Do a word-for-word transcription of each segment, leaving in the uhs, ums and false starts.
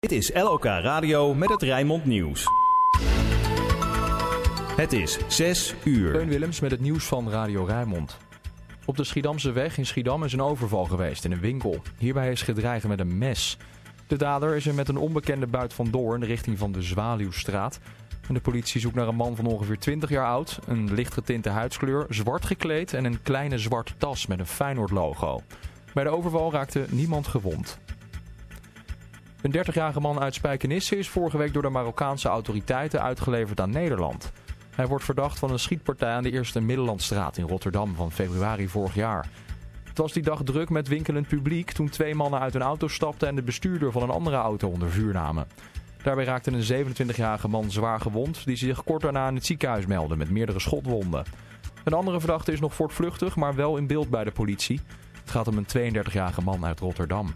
Dit is L O K Radio met het Rijnmond Nieuws. Het is zes uur. Teun Willems met het nieuws van Radio Rijnmond. Op de Schiedamseweg in Schiedam is een overval geweest in een winkel. Hierbij is gedreigd met een mes. De dader is er met een onbekende buit vandoor in de richting van de Zwaluwstraat. En de politie zoekt naar een man van ongeveer twintig jaar oud, een lichtgetinte huidskleur, zwart gekleed en een kleine zwarte tas met een Feyenoord logo. Bij de overval raakte niemand gewond. Een dertigjarige man uit Spijkenisse is vorige week door de Marokkaanse autoriteiten uitgeleverd aan Nederland. Hij wordt verdacht van een schietpartij aan de Eerste Middellandstraat in Rotterdam van februari vorig jaar. Het was die dag druk met winkelend publiek toen twee mannen uit een auto stapten en de bestuurder van een andere auto onder vuur namen. Daarbij raakte een zevenentwintigjarige man zwaar gewond die zich kort daarna in het ziekenhuis meldde met meerdere schotwonden. Een andere verdachte is nog voortvluchtig, maar wel in beeld bij de politie. Het gaat om een tweeëndertigjarige man uit Rotterdam.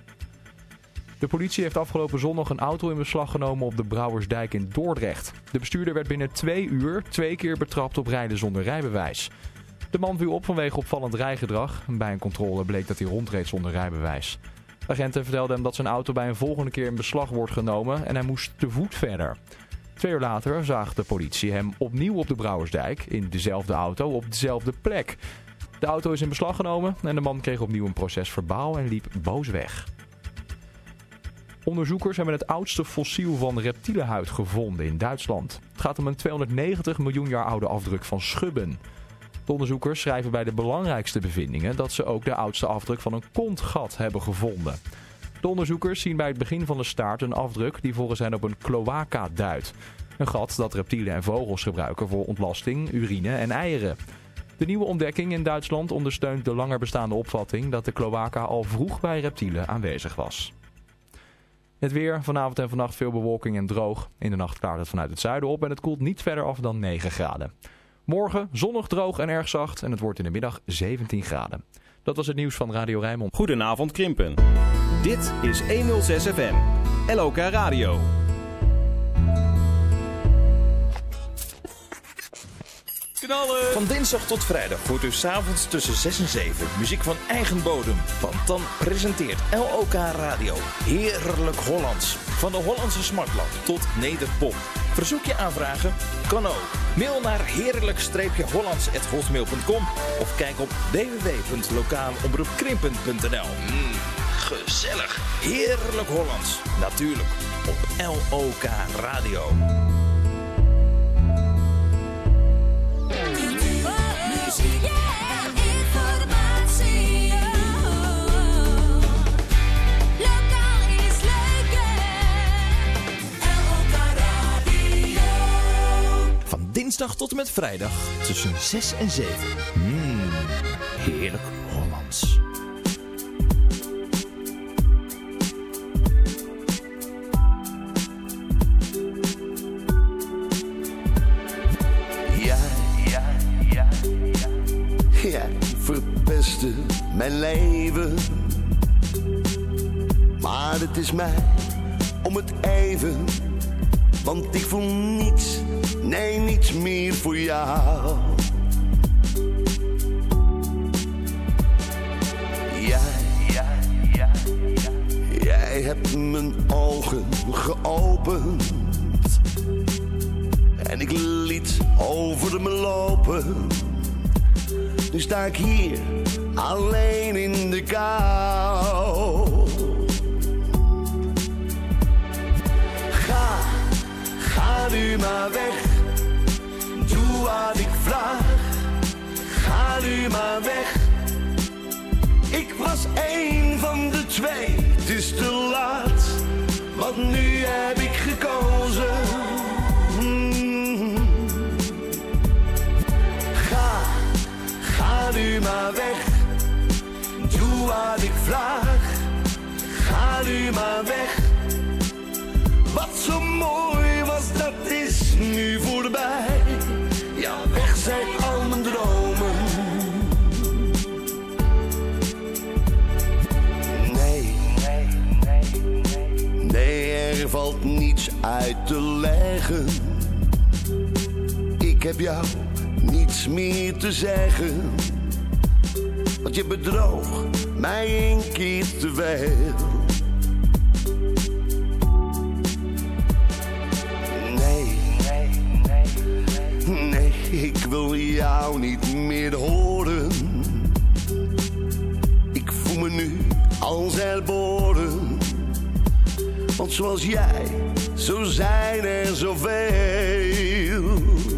De politie heeft afgelopen zondag een auto in beslag genomen op de Brouwersdijk in Dordrecht. De bestuurder werd binnen twee uur twee keer betrapt op rijden zonder rijbewijs. De man viel op vanwege opvallend rijgedrag. Bij een controle bleek dat hij rondreed zonder rijbewijs. De agenten vertelden hem dat zijn auto bij een volgende keer in beslag wordt genomen en hij moest te voet verder. Twee uur later zag de politie hem opnieuw op de Brouwersdijk in dezelfde auto op dezelfde plek. De auto is in beslag genomen en de man kreeg opnieuw een proces verbaal en liep boos weg. Onderzoekers hebben het oudste fossiel van reptielenhuid gevonden in Duitsland. Het gaat om een tweehonderdnegentig miljoen jaar oude afdruk van schubben. De onderzoekers schrijven bij de belangrijkste bevindingen dat ze ook de oudste afdruk van een kontgat hebben gevonden. De onderzoekers zien bij het begin van de staart een afdruk die volgens hen op een cloaca duidt. Een gat dat reptielen en vogels gebruiken voor ontlasting, urine en eieren. De nieuwe ontdekking in Duitsland ondersteunt de langer bestaande opvatting dat de cloaca al vroeg bij reptielen aanwezig was. Het weer, vanavond en vannacht veel bewolking en droog. In de nacht klaart het vanuit het zuiden op en het koelt niet verder af dan negen graden. Morgen zonnig, droog en erg zacht en het wordt in de middag zeventien graden. Dat was het nieuws van Radio Rijnmond. Goedenavond Krimpen. Dit is honderdzes F M. L O K Radio. Knallen! Van dinsdag tot vrijdag hoort u 's avonds tussen zes en zeven muziek van eigen bodem. Want dan presenteert L O K Radio Heerlijk Hollands. Van de Hollandse smartlap tot nederpop. Verzoek je aanvragen? Kan ook. Mail naar heerlijk-hollands apenstaartje hotmail punt com of kijk op w w w punt lokaalomroepkrimpen punt n l. Mm, gezellig. Heerlijk Hollands. Natuurlijk op L O K Radio. Dinsdag tot en met vrijdag tussen zes en zeven. Mmm, heerlijk Hollands. Ja, ja, ja, ja. Jij verpestte mijn leven. Maar het is mij om het even. Want ik voel niets, nee niets meer voor jou. Jij, jij, jij, jij. Jij hebt mijn ogen geopend. En ik liet over me lopen. Nu sta ik hier, alleen in de kou. Ga. Ga nu maar weg, doe wat ik vraag. Ga nu maar weg. Ik was één van de twee, het is te laat. Want nu heb ik gekozen. Mm. Ga, ga nu maar weg. Doe wat ik vraag. Ga nu maar weg. Wat zo mooi was, dat is nu voorbij. Ja, weg zijn al mijn dromen. Nee, nee, nee, nee. Nee, er valt niets uit te leggen. Ik heb jou niets meer te zeggen. Want je bedroog mij een keer te veel. jou niet meer horen. Ik voel me nu als herboren. Want zoals jij, zo zijn er zoveel.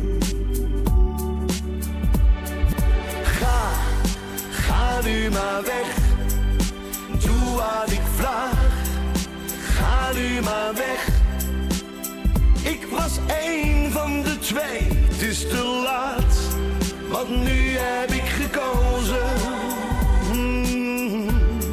Ga, ga nu maar weg. Doe wat ik vraag. Ga nu maar weg. Ik was één van de twee. Het is te laat, want nu heb ik gekozen. Hmm.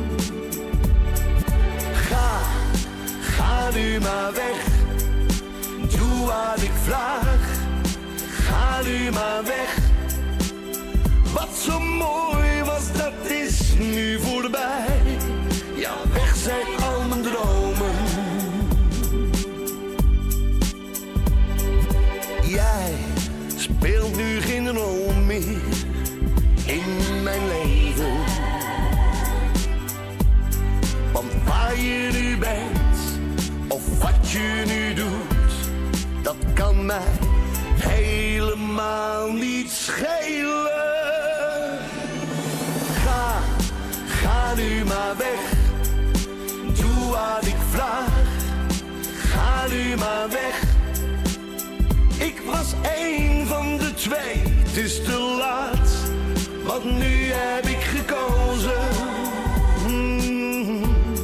Ga, ga nu maar weg. Doe wat ik vraag. Ga nu maar weg. Wat zo mooi was, dat is nu voorbij. Ja, weg zijn al mijn dromen. Jij speelt nu geen rol meer in mijn leven. Want waar je nu bent, of wat je nu doet, dat kan mij helemaal niet schelen. Ga, ga nu maar weg. Doe wat ik vraag. Ga nu maar weg. Ik was één van de twee. Het is te laat, want nu heb ik gekozen. Hmm.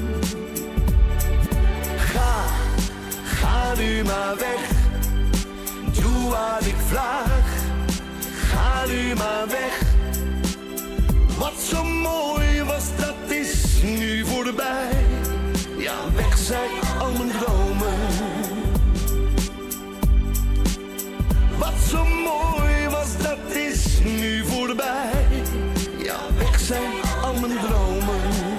Ga, ga nu maar weg. Doe wat ik vraag. Ga nu maar weg. Wat zo mooi was, dat is nu voorbij. Ja, weg zijn al mijn dromen. Wat zo mooi was, dat is nu voorbij. Ja, weg zijn al mijn dromen.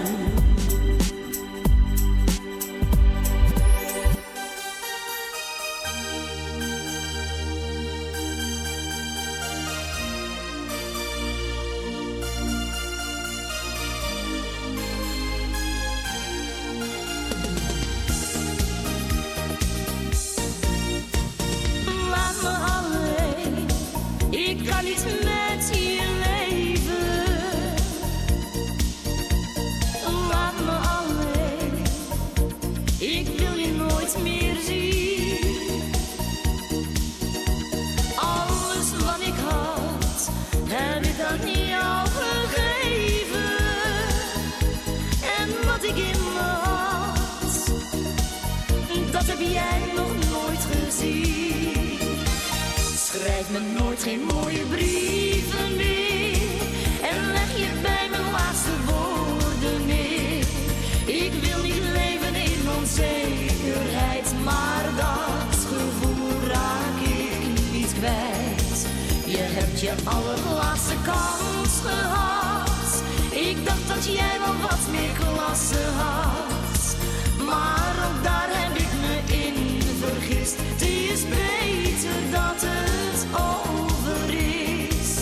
Schrijf me nooit geen mooie brieven meer en leg je bij mijn laatste woorden neer. Ik wil niet leven in onzekerheid, maar dat gevoel raak ik niet kwijt. Je hebt je allerlaatste kans gehad. Ik dacht dat jij wel wat meer klasse had, maar ook daar heb ik me in vergist. Het is beter dat het over is.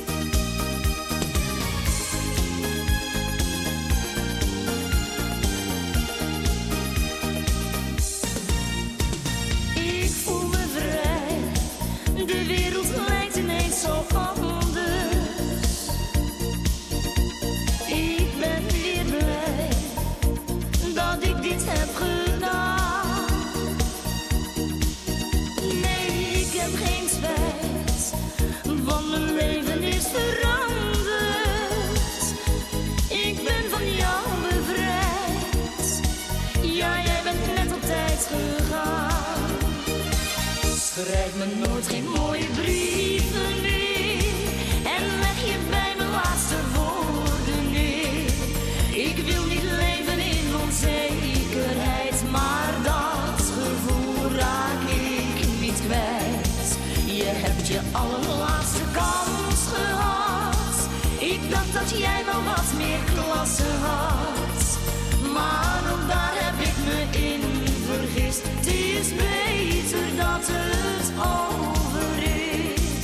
Ik voel me vrij, de wereld lijkt ineens zo anders. Ik ben weer blij dat ik dit heb gedaan. Geen spijt, want mijn leven is veranderd. Ik ben van jou bevrijd. Ja, jij bent net op tijd gegaan. Schrijf me nooit geen mooie brieven meer en leg je bij mijn laatste woorden neer. Ik wil niet leven in onzekerheid, maar dat gevoel raak ik niet kwijt. Je hebt je allerlaatste kans gehad. Ik dacht dat jij wel wat meer klasse had, maar ook daar heb ik me in vergist. Het is beter dat het over is.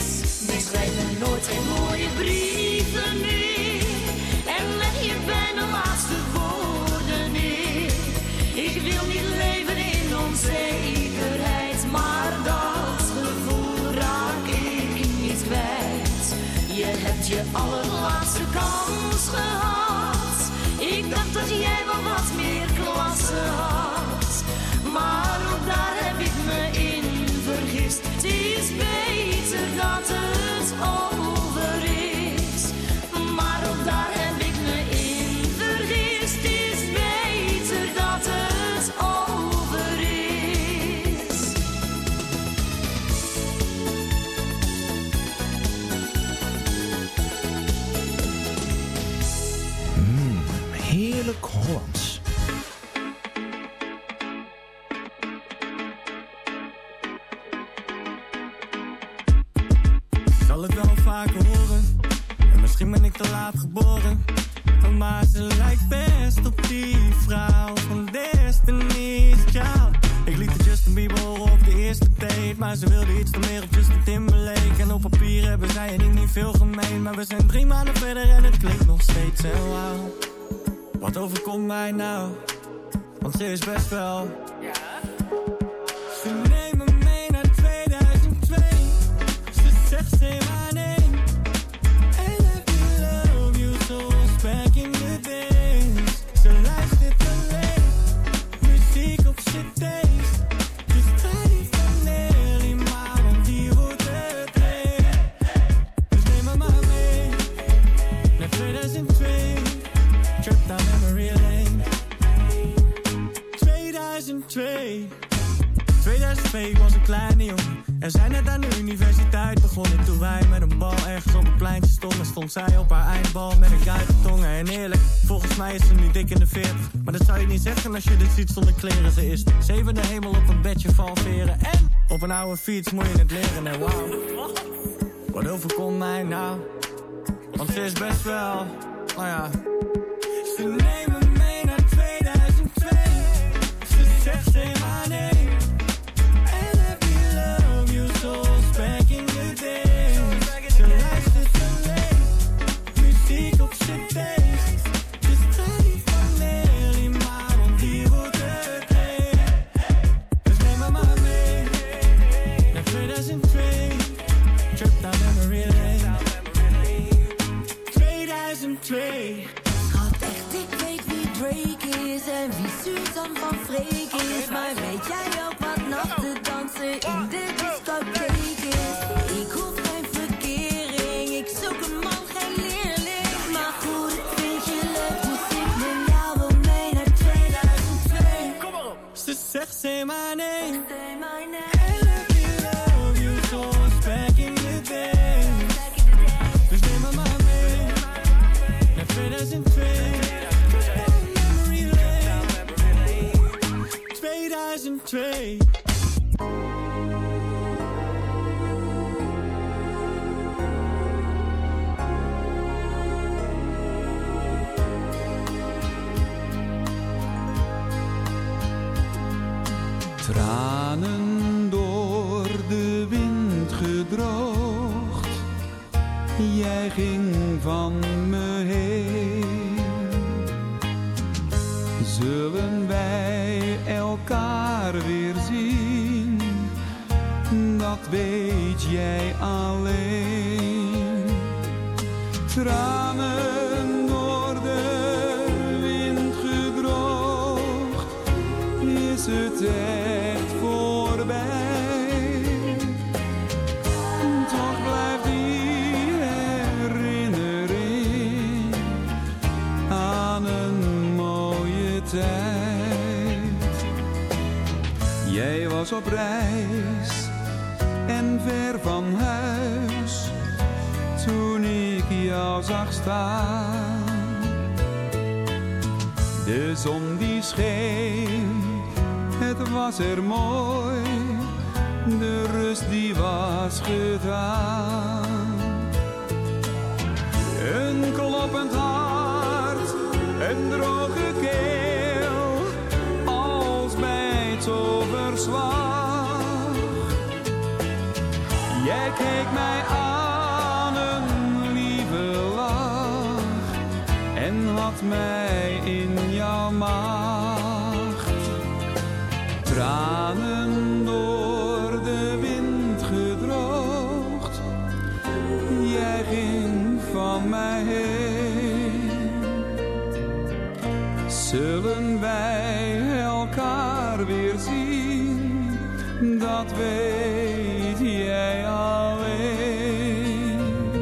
zal het wel vaker horen. En misschien ben ik te laat geboren. Maar ze lijkt best op die vrouw van Destiny's Child. Ik liet de Justin Bieber horen op de eerste date, maar ze wilde iets meer op Justin Timberlake. En op papier hebben zij en ik niet veel gemeen, maar we zijn drie maanden verder en het klinkt nog steeds en wauw. Wat overkomt mij nou? Want ze is best wel. Ze neemt me mee naar tweeduizend twee. Ze zegt ze maar nee. And if you love you zoals back in the days. Ze luistert alleen muziek op cd's. Dus ga niet van Nelly, maar want die wordt het heet. Dus neem me maar mee naar tweeduizend twee. Trip down memory lane. tweeduizend twee. tweeduizend twee was een kleine jongen en zij net aan de universiteit begonnen. Toen wij met een bal ergens op een pleintje stonden, stond zij op haar eindbal met een guidetongen. En eerlijk, volgens mij is ze nu dik in de veertig. Maar dat zou je niet zeggen als je dit ziet zonder kleren. Ze is zevende hemel op een bedje van veren. En op een oude fiets moet je het leren. En wauw, wat overkomt mij nou? Want ze is best wel, nou ja. Ze neemt me mee naar tweeduizend twee. Ze zegt ze maar nee. And if you love you zoals back in the days. Ze luistert alleen muziek op cd's. Dus ga niet van Nelly, maar want die wordt het heet. Dus neem me maar mee naar tweeduizend twee. Trip down memory lane. tweeduizend twee. Drake is en wie Suzanne van Freek is. Maar weet jij ook wat nachten dansen in de discotheek is? Ik hoef geen verkering, ik zoek een man, geen leerling. Maar goed, ik vind je leuk, dus ik neem jou wel mee naar tweeduizend twee. Kom maar op! Ze zegt ze maar nee. Say my name. And if you love you zoals back in the days. Dus neem me maar mee naar tweeduizend twee. tweeduizend twee. Tranen door de wind gedroogd. Jij ging van me heen. Zullen wij elkaar weer zien? Dat weet jij alleen. Tranen door de wind gedroogd. Is het echt voorbij? Toch blijft die herinnering aan een mooie tijd. Jij was op reis en ver van huis toen ik jou zag staan. De zon die scheen, het was er mooi, de rust die was gedaan. Een kloppend hart, een droge keel, als bij toverslag. Jij keek mij aan, een lieve lach, en had mij in jouw macht. Tranen door de wind gedroogd, jij ging van mij heen. Zullen wij elkaar weer zien? Dat weet jij alleen.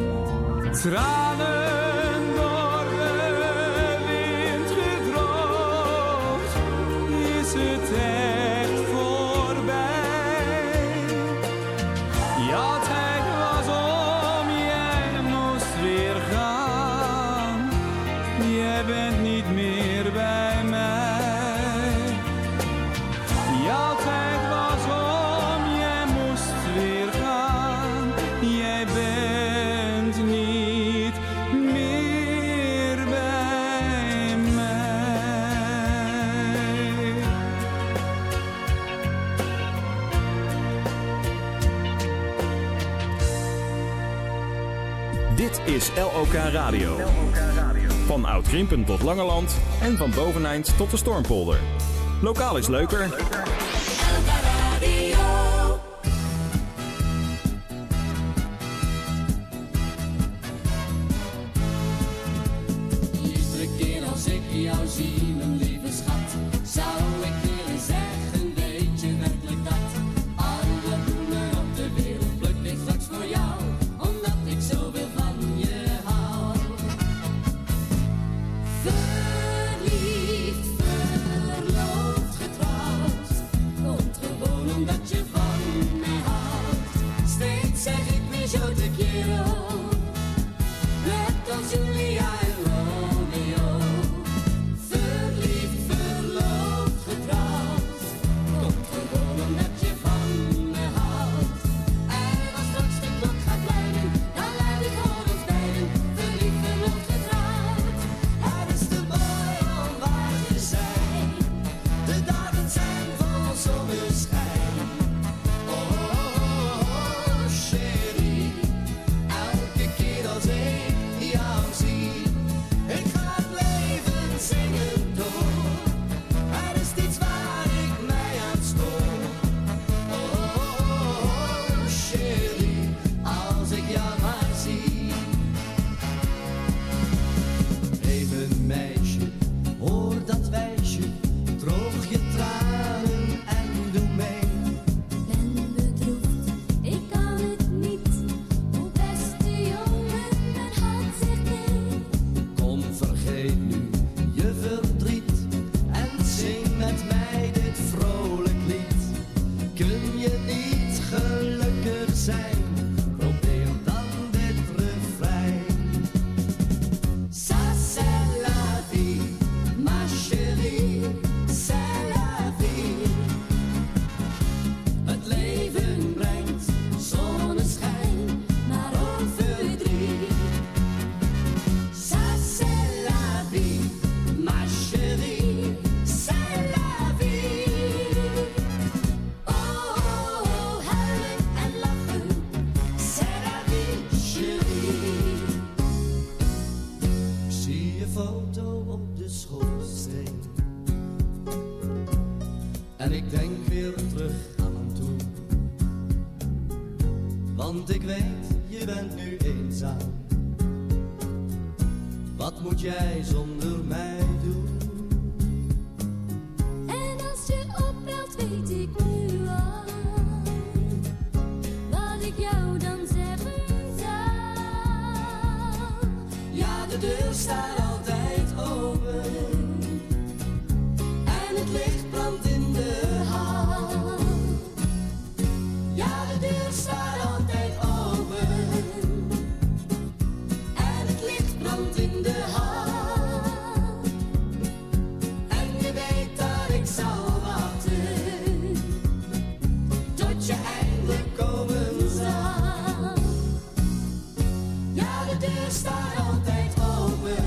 Tranen door de wind gedroogd, is het echt voorbij? Jouw tijd was om, jij moest weer gaan. Jij bent niet meer bij mij. Jouw tijd was om, jij moest weer gaan. Jij bent Dit is L O K Radio. Van Oud-Grimpen tot Langeland en van Boveneind tot de Stormpolder. Lokaal is leuker. Iedere keer als ik jou zie, mijn lieve schat, zou ik willen zeggen, weet je werkelijk dat? Alle bloemen op de wereld pluk ik straks voor jou, omdat ik zoveel van je hou. Verliefd, verloofd, getrouwd, komt gewoon omdat je van mij houdt. Steeds zeg ik weer zo te quiero, net als Julia en Romeo. Verliefd, verloofd, getrouwd, komt gewoon omdat je van me houdt. En als straks de klok gaat luiden, dan luid ik voor ons beiden. Verliefd, verloofd, getrouwd. Het is te mooi om waar te zijn. De dagen zijn vol zonneschijn. Oh, oh, oh, oh, chérie. Elke keer als ik jou zie, ik ga het leven zingen door. Er is iets waar ik mij aan stoor. Oh, oh, oh, oh, chérie, als ik jou maar zie. Even meisje, hoor dat wijsje, droog je tranen en doe mee. Ben bedroefd, ik kan het niet. O beste jongen, mijn hart zegt nee. Kom, vergeet nu je verdriet en zing met mij dit vrolijk lied. Kun je niet gelukkig zijn? Probeer dan dit refrein. Ça c'est la vie, ma chérie, c'est la vie. Het leven brengt zonneschijn, maar ook verdriet. Ça c'est la vie, ma chérie, c'est la vie. Oh, oh, oh, huilen en lachen, c'est la vie, chérie. Ik zie je foto op de schoorsteen en ik denk weer terug aan toen. Want ik weet, je bent nu eenzaam. Wat moet jij zonder mij doen? En als je opbelt, weet ik nu al wat ik jou dan zeggen zou. Ja, de deur staat altijd open en het licht brandt in de hal. Ja, de deur staat altijd open en het licht brandt in de hal. En je weet dat ik zal wachten tot je eindelijk komen zal. Ja, de deur staat altijd open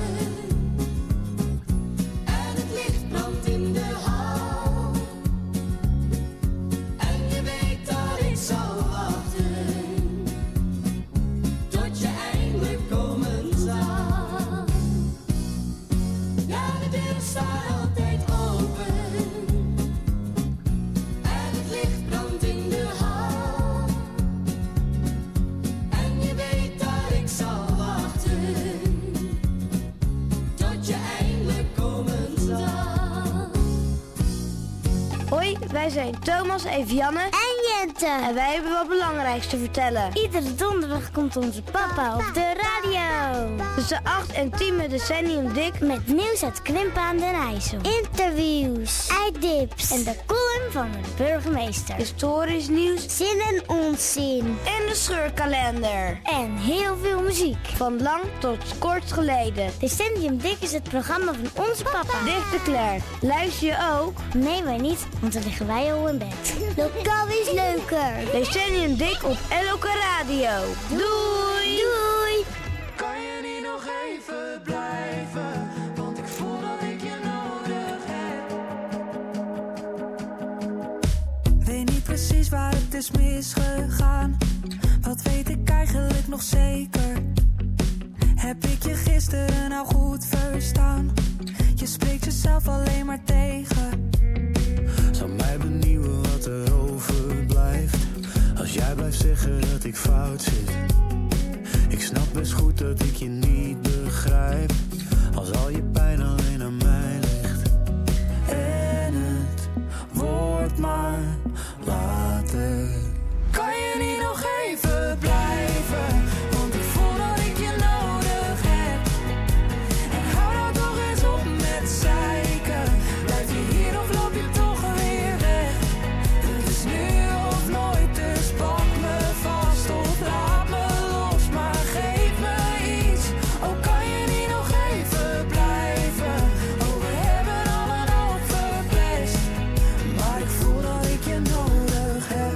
en het licht brandt in de hal. En je weet dat ik zal wachten tot je eindelijk komen zal. Ja, de deur staat altijd open en het licht brandt in de hal. En je weet dat ik zal wachten tot je eindelijk komen zal. Hoi, wij zijn Thomas, Evianne en Jente. En wij hebben wat belangrijks te vertellen. Iedere donderdag komt onze papa op de radio. Tussen acht en tien met Decennium Dik. Met nieuws uit Krimpen aan den IJssel. Interviews, einddips en de column van de burgemeester. Historisch nieuws Zin en onzin. en de scheurkalender. En heel veel muziek. Van lang tot kort geleden. Decennium Dik is het programma van onze papa. Dichter Claire, luister je ook? Nee, wij niet, want dan liggen wij al in bed. Lokaal is leuker. Decennium Dik op L O K Radio. Doei! Doei! Kan je niet nog even blijven? Want ik voel dat ik je nodig heb. Weet niet precies waar het is misgegaan. Wat weet ik eigenlijk nog zeker? Heb ik je gisteren nou goed verstaan? Je spreekt jezelf alleen maar tegen. Zou mij benieuwen wat er overblijft als jij blijft zeggen dat ik fout zit. Ik snap best goed dat ik je niet begrijp als al je pijn alleen aan mij ligt. En het wordt maar later. Kan je niet nog even blijven? Want ik voel dat ik je nodig heb. En hou nou toch eens op met zeiken. Blijf je hier of loop je toch weer weg? Het is nu of nooit, dus pak me vast of laat me los. Maar geef me iets, oh kan je niet nog even blijven? Oh we hebben al een hoop verpest, maar ik voel dat ik je nodig heb.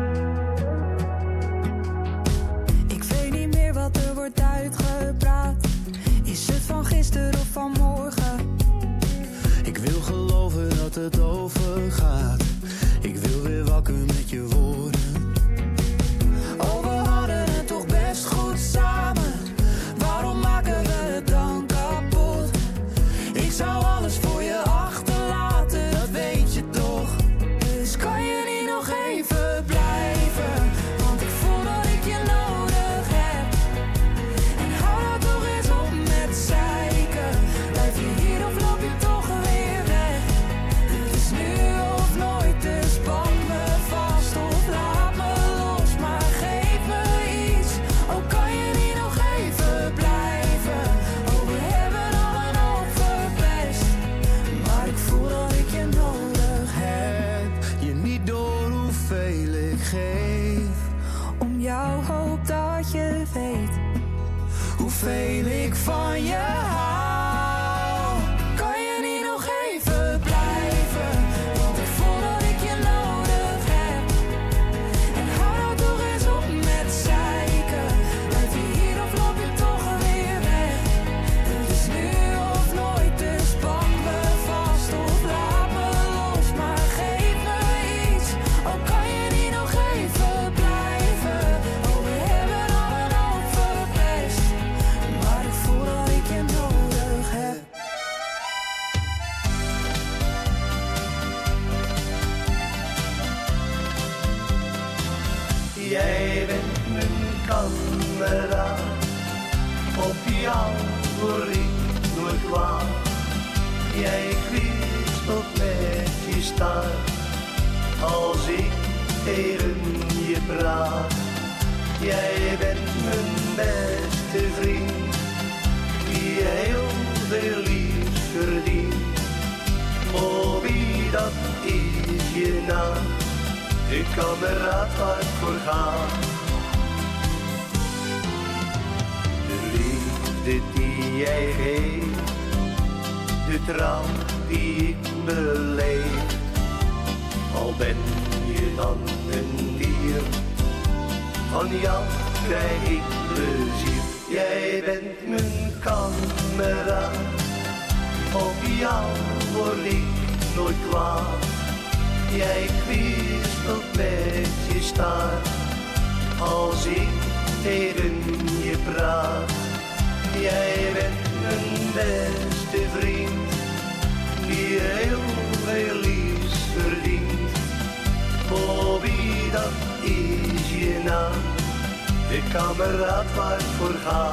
Ik weet niet meer wat er wordt uitgepraat. Is het van gisteren of van morgen? Ik wil geloven dat het overgaat. Ik wil weer wakker met je woorden. Oh, we hadden het toch best goed samen. Waarom maken we het dan kapot? Ik zou alles voor je achterlaten, dat weet je toch. Dus kan je niet nog even blijven? Want ik voel dat ik je nodig heb. En hou nou toch eens op met zeiken. Blijf je hier of loop je toch weer weg? Het is nu of nooit, dus pak me vast of laat me los. Maar geef me iets, oh kan je niet nog even blijven? Oh we hebben al een hoop verpest, maar ik voel dat ik je nodig heb. Je niet door hoeveel ik geef. Om jou hoop dat je weet hoeveel ik van je hou. Kan je niet nog even blijven? Want ik voel dat ik je nodig heb. En hou nou toch eens op met zeiken. Blijf je hier of loop je toch weer weg? Het is nu of nooit, dus pak me vast of laat me los. Maar geef me iets, oh kan je niet nog even blijven? Oh we hebben al een hoop verpest, maar ik voel dat ik je nodig heb. Jij bent mijn kameraad, op jou word ik nooit kwaad. Jij kwispelt met je staart, als ik tegen je praat. Jij bent mijn beste vriend, die heel veel liefs verdient. Oh wie dat is je naam, de kameraad waar ik voor ga. De liefde die jij geeft, de trouw die ik beleef. Al ben je dan een dier, van jou krijg ik plezier. Jij bent mijn kameraad, op jou word ik nooit kwaad. Jij kwispelt met je staart, als ik tegen je praat. Jij bent mijn beste vriend, die heel veel liefs verdient. Oh wie dat is je naam, de kameraad waar ik voor ga.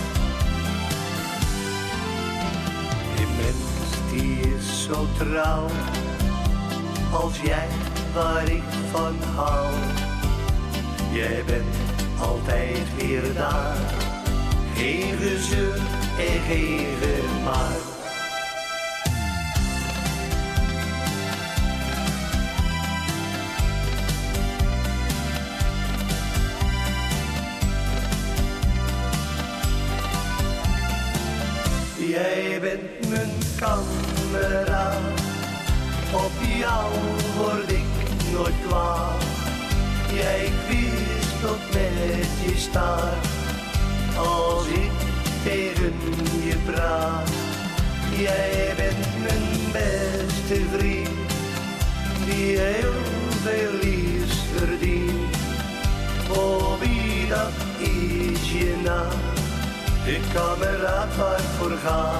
Je mens die is zo trouw, als jij waar ik van hou. Jij bent altijd weer daar, geen gezeur en geen gemaar. Jij bent mijn kameraad, op jou word ik nooit kwaad. Jij kwispelt met je staart, als ik tegen je praat. Jij bent mijn beste vriend, die heel veel liefs verdient. Oh wie dat is je naam, de ik kameraad waar ik voor ga.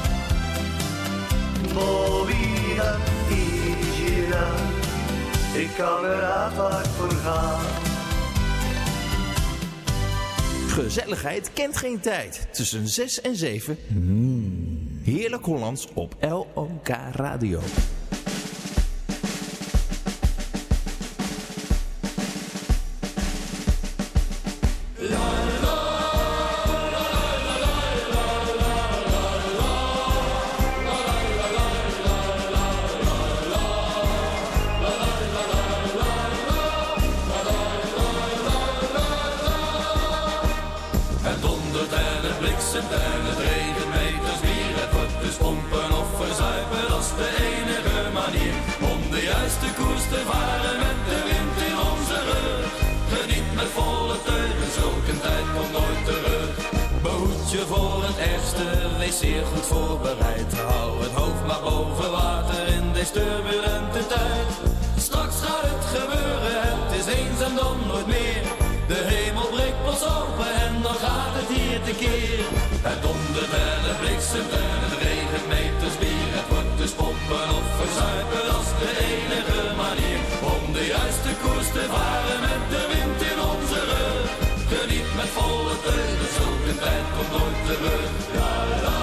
Movida y gira, ik kameraad waar ik voor ga. Gezelligheid kent geen tijd. Tussen zes en zeven. Mm. Heerlijk Hollands op L O K Radio. Zeer goed voorbereid, hou het hoofd maar boven water in deze turbulente tijd. Straks gaat het gebeuren, het is eens en dan nooit meer. De hemel breekt pas open en dan gaat het hier tekeer. Het dondert en het bliksemt en het regent meters bier. Het wordt dus pompen of verzuipen, dat is de enige manier om de juiste koers te varen met de wind in onze rug. Geniet met volle teugen, zulke tijd komt nooit terug. Ja, ja.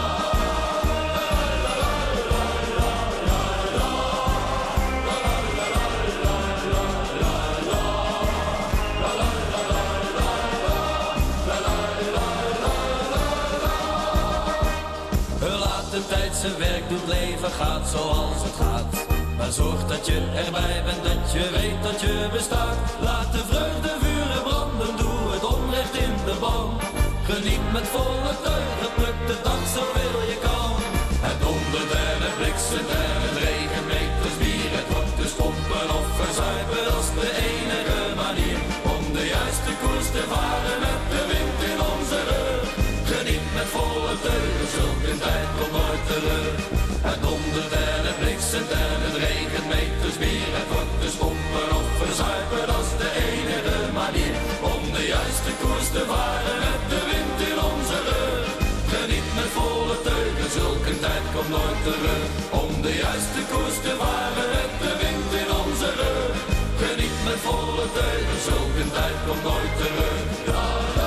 Zijn werk doet, leven gaat zoals het gaat. Maar zorg dat je erbij bent, dat je weet dat je bestaat. Laat de vreugde vuren branden, doe het onrecht in de ban. Geniet met volle teugen, pluk de dag zoveel je kan. Het dondert en het bliksemt en het regent meters bier. Het wordt dus pompen of verzuipen, dat is de enige manier om de juiste koers te varen met de wind in onze rug. Geniet met volle teugen, zulke tijd komt nooit terug. Het dondert en het bliksemt en het regent meters bier. Het wordt dus pompen of verzuipen, dat is de enige manier om de juiste koers te varen met de wind in onze rug. Geniet met volle teugen, zulke tijd komt nooit terug. Om de juiste koers te varen met de wind in onze rug. Geniet met volle teugen, zulke tijd komt nooit terug. Ja, ja.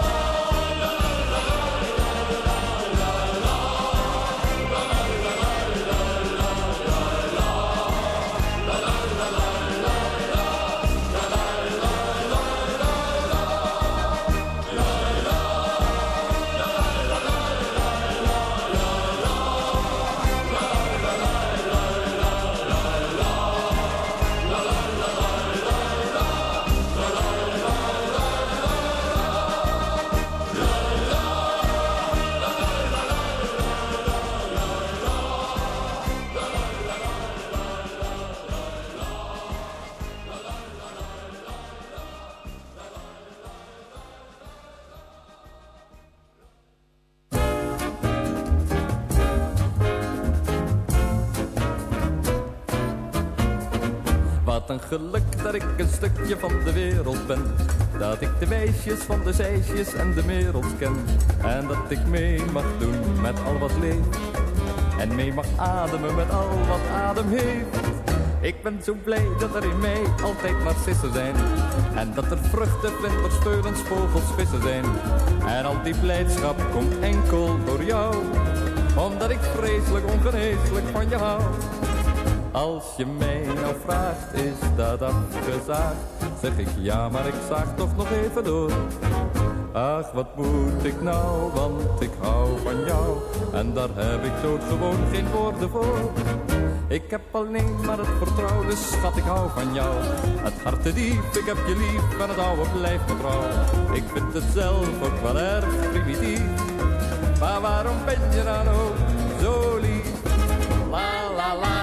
Wat een geluk dat ik een stukje van de wereld ben. Dat ik de weesjes van de zeisjes en de merels ken. En dat ik mee mag doen met al wat leeft. En mee mag ademen met al wat adem heeft. Ik ben zo blij dat er in mij altijd narcissen zijn. En dat er vruchten, vlinders, veulens, vogels, vissen zijn. En al die blijdschap komt enkel door jou. Omdat ik vreselijk ongeneeslijk van je hou. Als je mij nou vraagt, is dat afgezaagd? Zeg ik ja, maar ik zaag toch nog even door. Ach, wat moet ik nou, want ik hou van jou. En daar heb ik doodgewoon geen woorden voor. Ik heb alleen maar het vertrouwen, dus schat, ik hou van jou. Het hart te diep, ik heb je lief en het oude blijft me trouw. Ik vind het zelf ook wel erg primitief. Maar waarom ben je dan ook zo lief? La la la.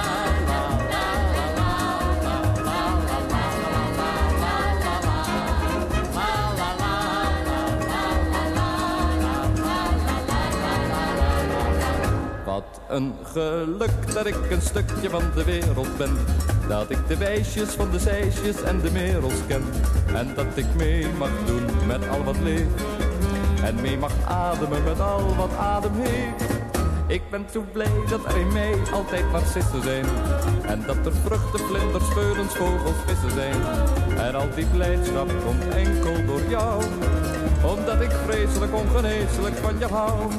Wat een geluk dat ik een stukje van de wereld ben. Dat ik de wijsjes van de zeisjes en de merels ken. En dat ik mee mag doen met al wat leeft. en mee mag ademen met al wat adem heeft. Ik ben zo blij dat er in mij altijd narcissen zijn. En dat er vruchten, vlinders, veulens, vogels, vissen zijn. En al die blijdschap komt enkel door jou. Omdat ik vreselijk ongeneeslijk van je hou.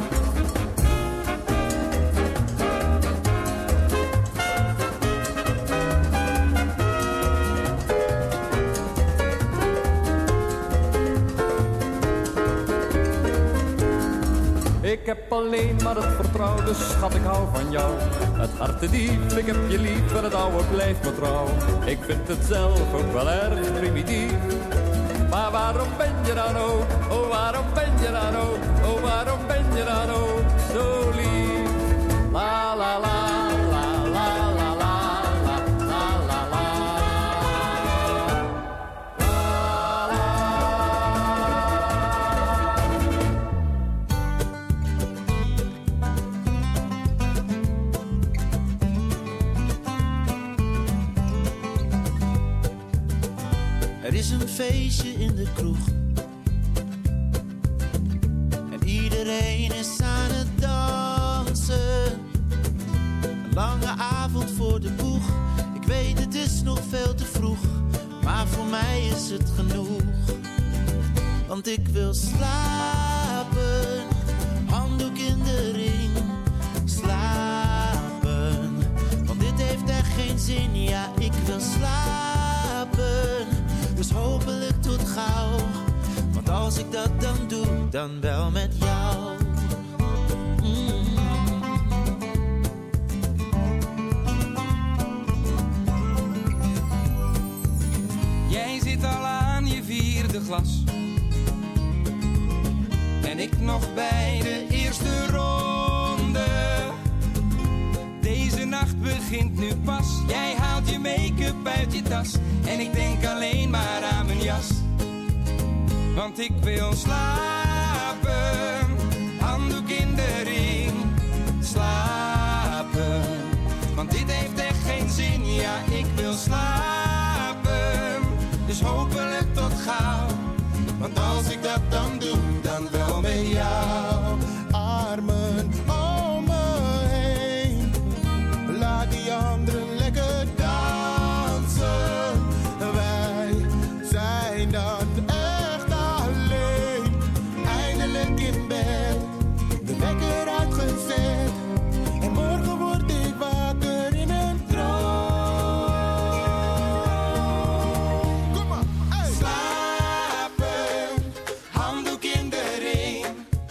Ik heb alleen maar het vertrouwen, dus schat, ik hou van jou. Het hart te diep, ik heb je lief en het oude blijft me trouw. Ik vind het zelf ook wel erg primitief. Maar waarom ben je dan ook, oh waarom ben je dan ook, oh waarom ben je dan ook zo lief? La la la. Er is een feestje in de kroeg en iedereen is aan het dansen. Een lange avond voor de boeg. Ik weet het is nog veel te vroeg, maar voor mij is het genoeg. Want ik wil slapen, handdoek in de ring. Slapen, want dit heeft echt geen zin. Ja, ik wil slapen, dus hopelijk tot gauw. Want als ik dat dan doe, dan wel met jou. Mm. Jij zit al aan je vierde glas en ik nog bij de eerste ronde. Deze nacht begint nu pas. Jij haalt je make-up uit je tas en ik denk alleen maar aan mijn jas. Want ik wil slapen, handdoek in de ring. Slapen, want dit heeft echt geen zin. Ja, ik wil slapen, dus hopelijk tot gauw. Want als ik dat dan doe, dan wel met jou. Armen om me heen, laat die anderen lekker dansen. Wij zijn dan echt alleen, eindelijk in bed, de wekker uitgezet. En morgen word ik wakker in een droom. Kom maar, hey. Slapen, handdoek in de ring.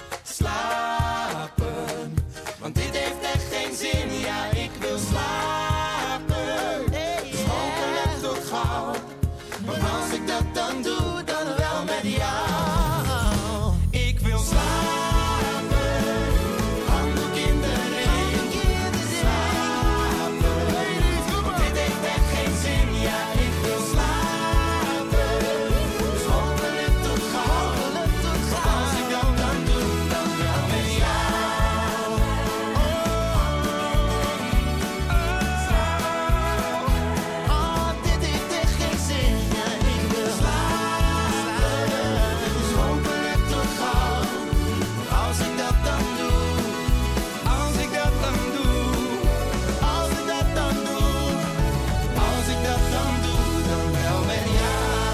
Slapen, want dit heeft echt geen zin. Ja, ik wil slapen, dus hopelijk tot gauw. Want als ik dat dan doe, dan wel met jou. Ik wil slapen, handdoek in de ring. Slapen, want dit heeft echt geen zin. Ja, ik wil slapen, dus hopelijk tot gauw. Want als ik dat dan doe, dan wel met jou. Oh, dit heeft echt geen zin. Ja, ik wil slapen, dus hopelijk tot gauw. Als ik dat dan doe, als ik dat dan doe, als ik dat dan doe, als ik dat dan doe, dan wel met jou.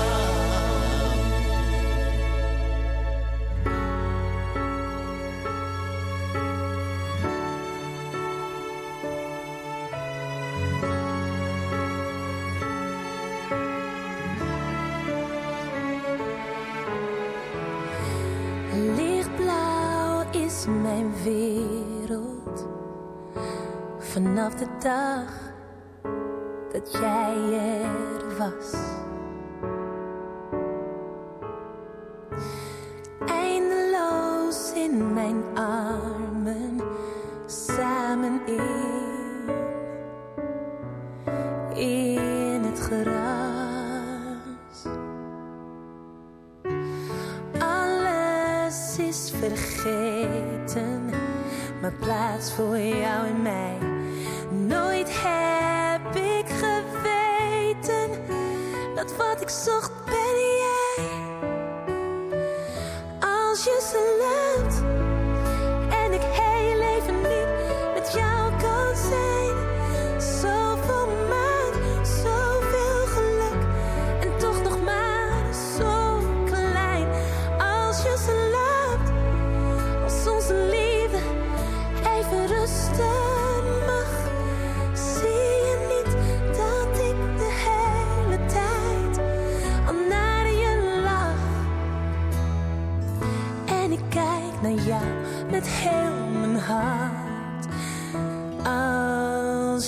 Lichtblauw is mijn wereld. Vanaf de dag dat jij er was. Eindeloos in mijn armen, samen in, in het gras. Alles is vergeten, maar plaats voor jou en mij. Nooit heb ik geweten dat wat ik zocht ben jij. Als je ze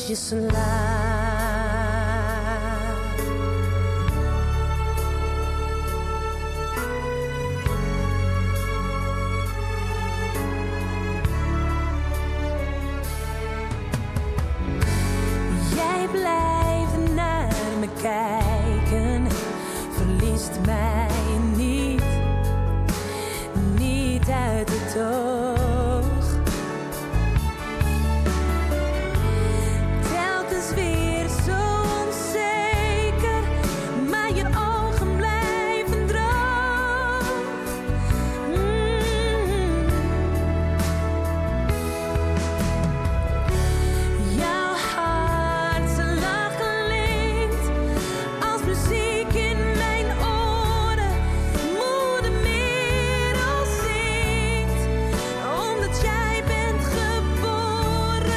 je slaapt. Jij blijft naar me kijken, verliest mij niet, niet uit het oog. Telkens weer zo onzeker, maar je ogen blijven droog. Mm. Jouw hart, zijn lach klinkt als muziek in mijn oren. Moeder merel zingt, omdat jij bent geboren.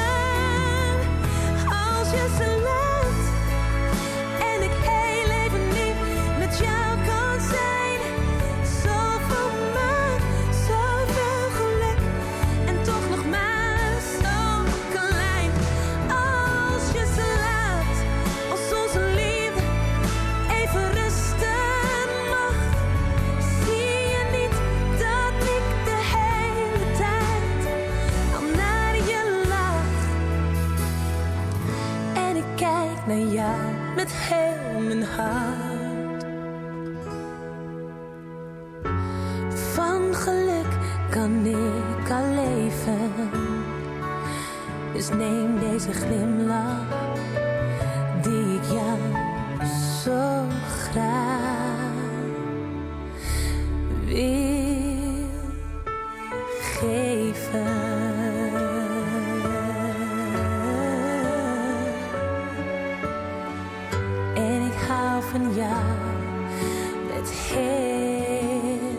Als je ze laat en ik heel even niet met jou kan zijn. Zoveel maan, zoveel geluk en toch nog maar zo klein. Als je ze laat, als onze liefde even rusten mag. Zie je niet dat ik de hele tijd al naar je lach. En ik kijk naar jou met heel mijn hart. Van geluk kan ik al leven. Dus neem deze glimlach die ik jou zo graag wil geven. En ik hou van jou met heel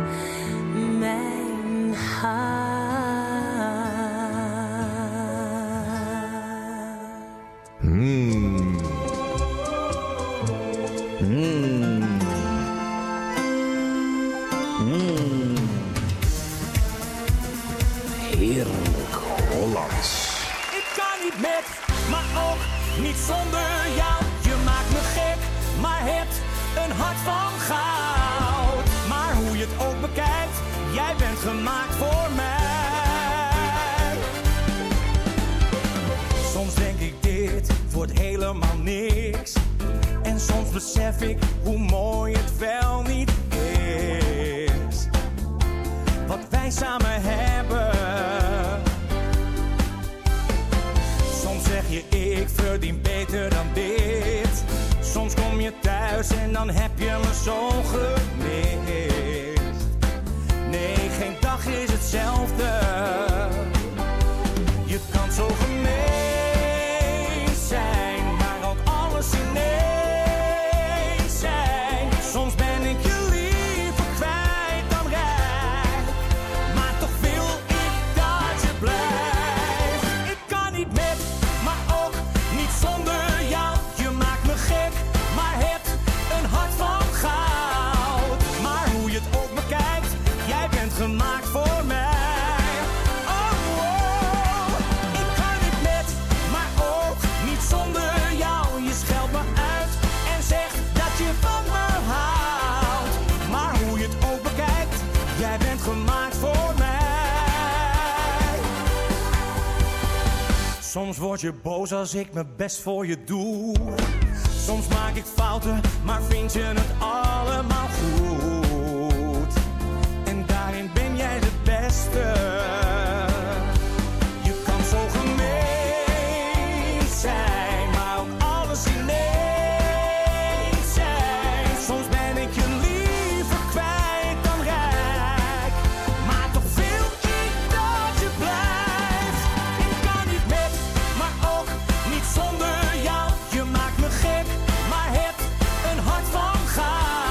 mijn hart. Mm. Mm. Mm. Heerlijk Hollands. Ik kan niet met, maar ook niet zonder jou. Je maakt me gek, maar hebt een hart van goud. Maar hoe je het ook bekijkt, jij bent gemaakt voor mij. Soms denk ik dit wordt helemaal niks. En soms besef ik hoe mooi het wel niet is. Wat wij samen hebben. Soms zeg je ik verdien beter dan dit. Soms kom je thuis en dan heb je me zo gemist. Nee, geen dag is hetzelfde. Je kan zo gemeen zijn, maar ook alles ineens zijn. Soms ben ik je liever kwijt dan rijk, maar toch wil ik dat je blijft. Ik kan niet met, maar ook niet zonder jou. Je maakt me gek, maar hebt een hart van goud. Maar hoe je het ook bekijkt, jij bent gemaakt voor mij. Oh, oh. Ik kan niet met, maar ook niet zonder jou. Je scheldt me uit en zegt dat je van me houdt. Maar hoe je het ook bekijkt, jij bent gemaakt voor mij. Soms word je boos als ik mijn best voor je doe. Soms maak ik fouten, maar vind je het allemaal goed. En daarin ben jij de beste. Je kan zo gemeen zijn, maar ook alles ineens zijn. Soms ben ik je liever kwijt dan rijk, maar toch wil ik dat je blijft. Ik kan niet met, maar ook niet zonder jou. Je maakt me gek, maar hebt een hart van goud.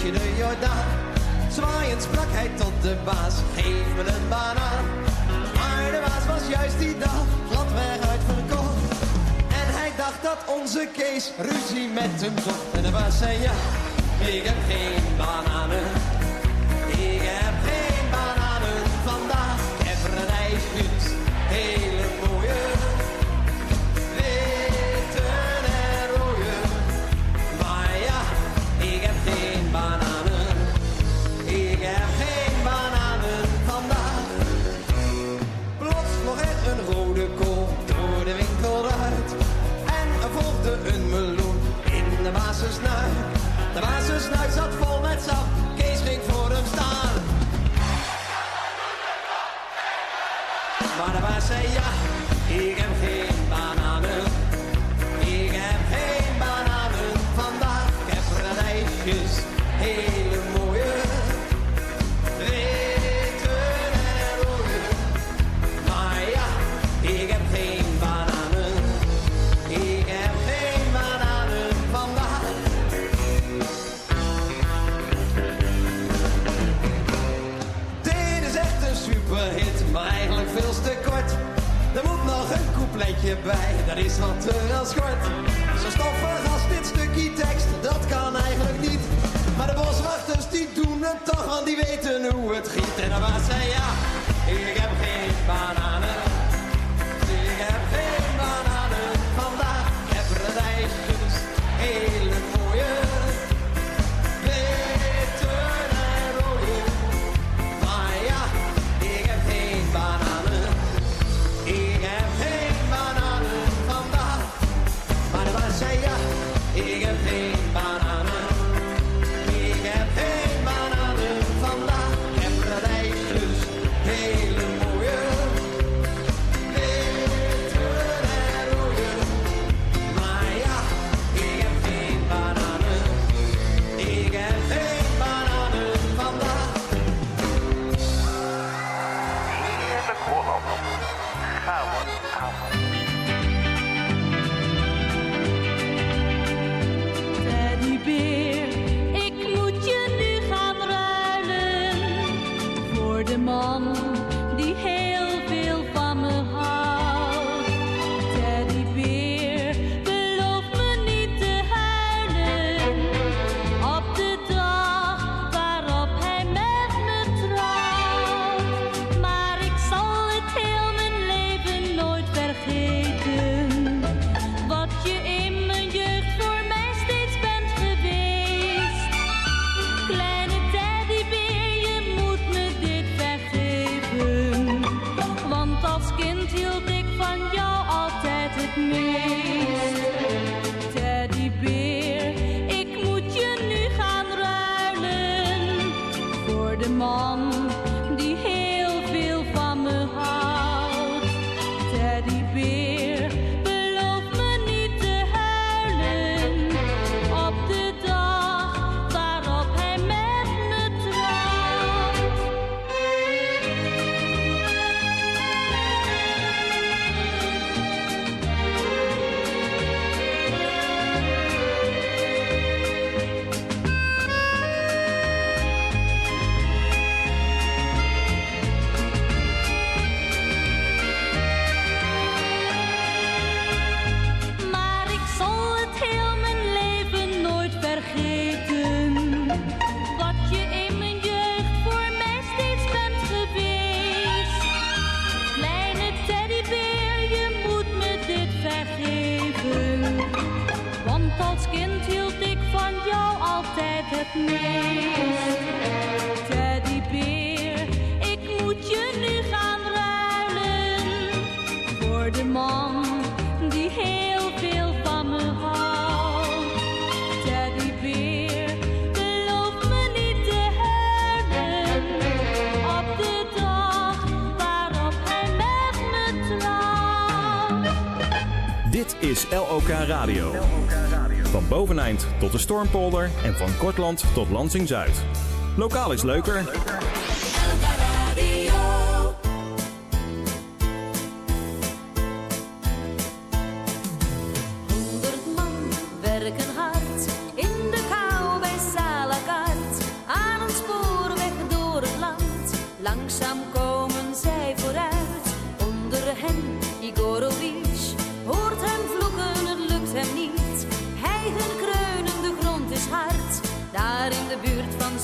je de Jordaan. Zwaaiend sprak hij tot de baas, geef me een banaan. Maar de baas was juist die dag gladweg uitverkocht. En hij dacht dat onze Kees ruzie met hem zocht. En de baas zei ja, ik heb geen bananen. Ik heb geen bananen vandaag. Ik heb een ijsjes, hele mooie. Witte en rode. Maar ja, ik heb geen bananen. Ik heb geen bananen vandaag. Plots vloog er een rode kool door de winkel uit. En er volgde een meloen in de basensnuit. De basensnuit zat vol met sap. Kees ging voor hem staan. Maar de baas zei ja, ik heb geen bananen. Ik heb geen bananen vandaag. Ik heb radijsjes, hele mooie. Witte en rode. Maar ja, ik heb geen bananen. Ik heb geen bananen vandaag. Dit is echt een superhit, maar eigenlijk veel te kort. Er moet nog een coupletje bij, dat is wat te wel schort. Zo stoffig als dit stukje tekst, dat kan eigenlijk niet. Maar de boswachters die doen het toch, want die weten hoe het giet. En de baas zei ja, ik heb geen bananen. Ik heb geen bananen vandaag. Ik heb radijsjes, hele mooie. Witte en rode. Maar ja, ik heb geen bananen. Ik heb geen bananen vandaag. Maar de baas zei ja, ik heb geen bananen. Ik heb geen bananen vandaag. Ik heb radijsjes, hele mooie. Witte en rode. Maar ja, ik heb geen bananen. Ik heb geen bananen vandaag. Heerlijk Holland. Gaan we, gaan we. Teddybeer, ik moet je nu gaan ruilen voor de man die heel veel van me houdt. Teddybeer, beloof me niet te huilen op de dag waarop hij met me trouwt. Maar ik zal het heel mijn leven nooit vergeten, wat je in mijn jeugd voor mij steeds bent geweest. Kleine teddybeer, je moet me dit vergeven, want als kind hield ik van jou altijd het meest. Teddybeer, ik moet je nu gaan ruilen voor de man die heel veel van me houdt. Teddybeer, beloof me niet te huilen op de dag waarop hij met me trouwt. Maar ik zal het heel mijn leven nooit vergeten, wat je in mijn jeugd voor mij steeds bent geweest. Kleine teddybeer, je moet me dit vergeven, want als kind hield ik van jou altijd het meest. Teddybeer, ik moet je nu gaan ruilen voor de man die heel veel van me houdt. Teddybeer, beloof me niet te huilen op de dag waarop hij met me trouwt. Dit is L O K Radio. Van Boveneind tot de Stormpolder en van Kortland tot Lansing-Zuid. Lokaal is leuker. Honderd man werken hard in de kou bij Salakart.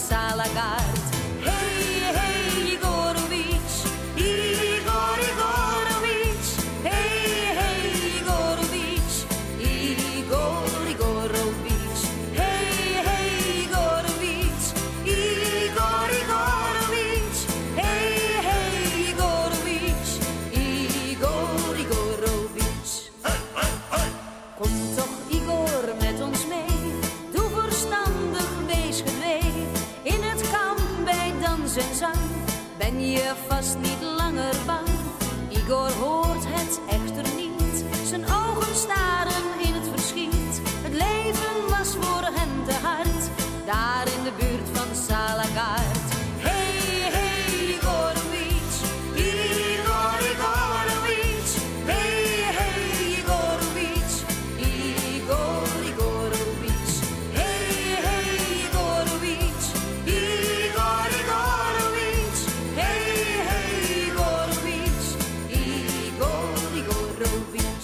Salagard. Hey, hey, Igorovic, Igor, Igorovic. Hey, hey, Igorovic, Igor, Igorovic. Hey, hey, Igorovic, Igor, Igorovic. Hey, hey, Igorovic, Igor, Igorovic. Kom toch, Igor, met ons mee. Doe verstandig, wees gedwee. In het kamp bij dans en zang ben je vast niet langer bang. Igor hoort het echter niet. Zijn ogen staren in het verschiet. Het leven was voor hem te hard. Daar in de buurt van Salagard. Hey, hey, Igorovic, Igor, Igorovic. Hey, hey, Igorovic, Igor, Igorovic. Hey, hey, Igorovic, Igor, Igorovic. Hey, hey, Igorovic, Igor, Igorovic.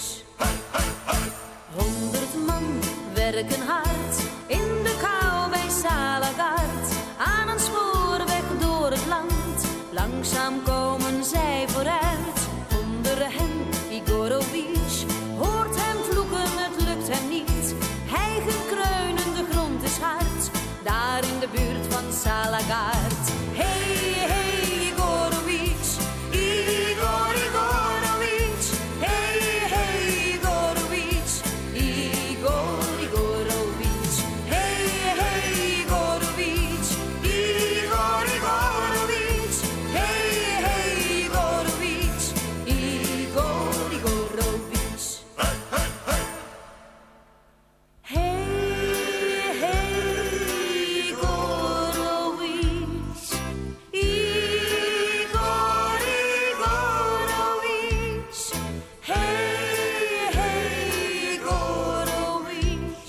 Honderd man werken hard in de kou bij Salagard. Aan een spoorweg door het land, langzaam komen zij vooruit. Onder hen Igorovic hoort hem vloeken, het lukt hem niet. Hijgend kreunen, de grond is hard, daar in de buurt van Salagard. Hey, hey, Igorovic, Igor, Igorovic. Hey, hey, Igorovic, Igor, Igorovic. Hey, hey, Igorovic, Igor, Igorovic. Hey, hey, Igorovic, Igor, Igorovic. Hey, hey, Igorovic, Igor, Igorovic. Hey, hey, Igorovic,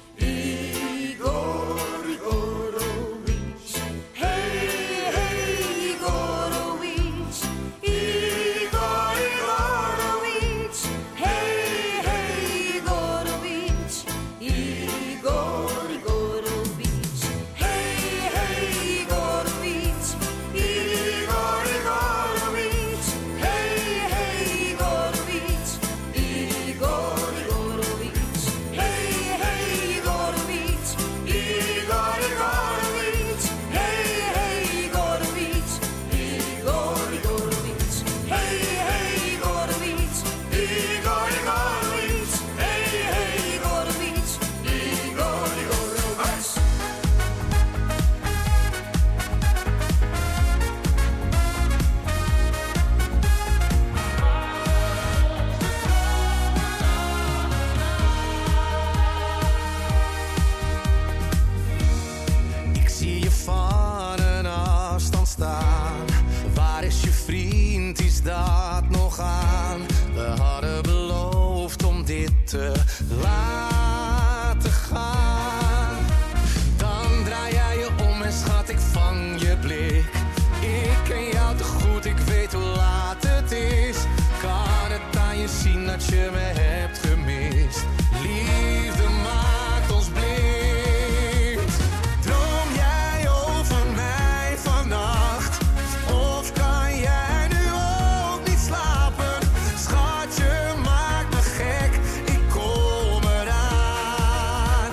Igor, Igorovic. Hey, hey, Igorovic, Igor, Igorovic. Hey, hey, Igorovic, Igor, Igorovic. Hey, hey, Igorovic, Igor, Igorovic. Hey, hey, Igorovic, Igor, Igorovic. Hey, hey, Igorovic, Igor, Igorovic. Hey, hey, Igorovic, Igor, Igorovic. Hey, hey, Igorovic, Igor, Igorovic. Hey, hey, Igorovic, Igor, Igorovic. Ik zie je van een afstand staan. Waar is je vriend, is dat nog aan? We hadden beloofd om dit te laten gaan. Dan draai jij je om en schat, ik vang je blik. Ik ken jou te goed, ik weet hoe laat het is. Kan het aan je zien dat je me hebt gemist? Liefde maakt ons blind. Droom jij over mij vannacht? Of kan jij nu ook niet slapen? Schatje, maak me gek, ik kom eraan.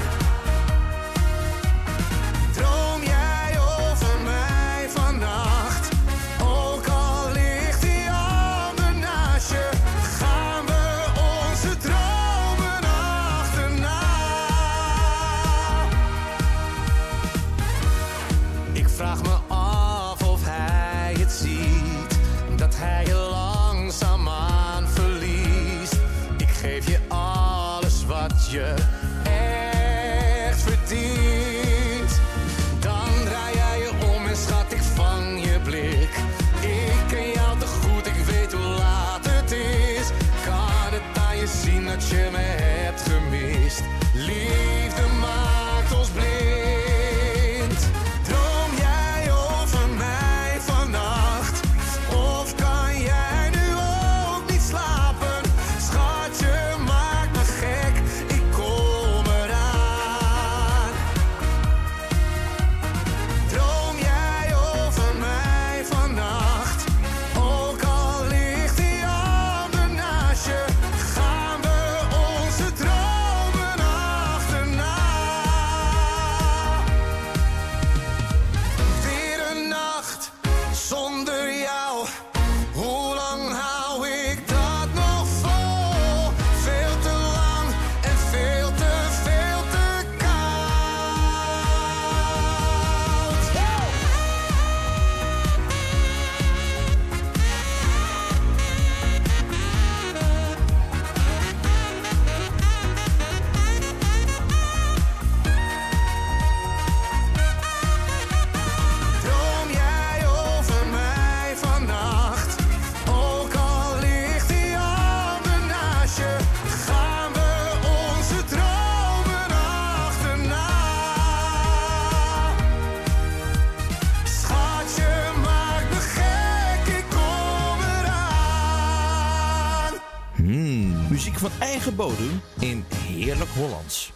Droom jij over mij vannacht? Ook al ligt die ander naast je, gaan we onze dromen achterna. Ik vraag me af of hij het ziet, dat hij je langzaamaan verliest. Ik geef je alles wat je echt verdient. Dan draai jij je om en schat, ik vang je blik. Ik ken jou te goed, ik weet hoe laat het is. Kan het aan je zien dat je me hebt gemist? Liefde maakt ons blind. Droom jij over mij vannacht? Of kan jij nu ook niet slapen? Schatje, maak me gek, ik kom Muziek van eigen bodem in Heerlijk Hollands.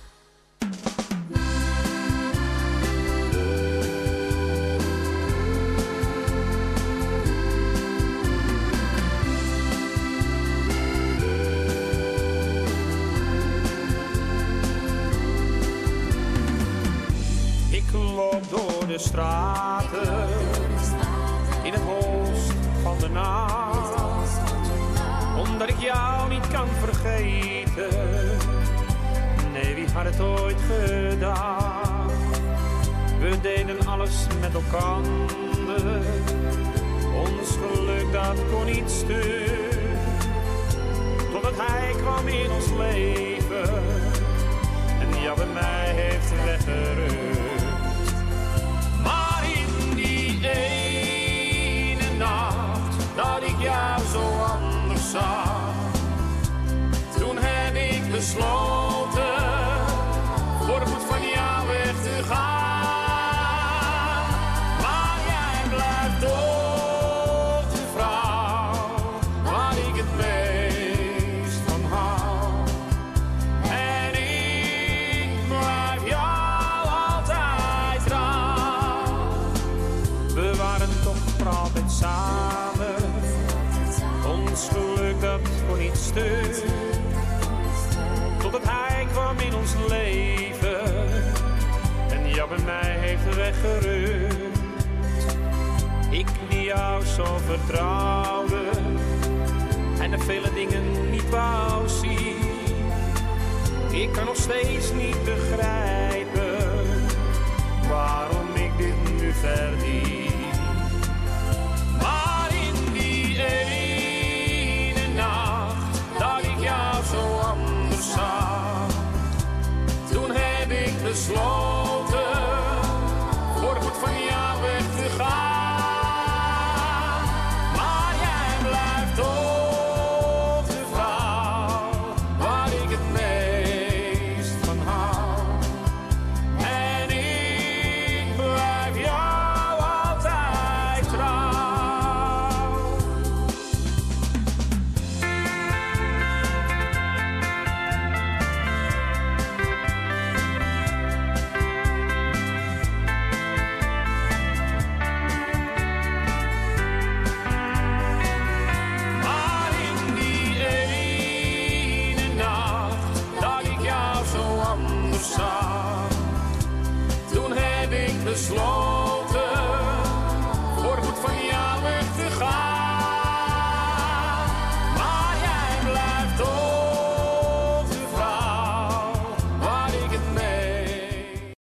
Ik loop door de straten in het holst van de nacht, omdat ik jou niet kan vergeten. Nee, wie had het ooit gedacht? We deden alles met elkander, ons geluk dat kon niet stuk, totdat hij kwam in ons leven en jou bij mij heeft weggerukt. Maar in die ene nacht dat ik jou zo anders zag, toen heb ik besloten voor goed van jou weg te gaan. Maar jij blijft toch de vrouw waar ik het meest van hou. En ik blijf jou altijd trouw. We waren toch voor altijd samen, ons geluk dat kon niet stuk, totdat hij kwam in ons leven en jou bij mij heeft weggerukt. Ik die jou zo vertrouwde en de vele dingen niet wou zien. Ik kan nog steeds niet begrijpen waarom ik dit nu verdien. Maar in die ene nacht dat ik jou zo anders zag, toen heb ik besloten voor goed van jou weg te gaan. Maar jij blijft toch de vrouw waar ik het meest van hou. En ik blijf jou altijd trouw. Maar in die ene nacht dat ik jou zo anders zag, toen heb ik besloten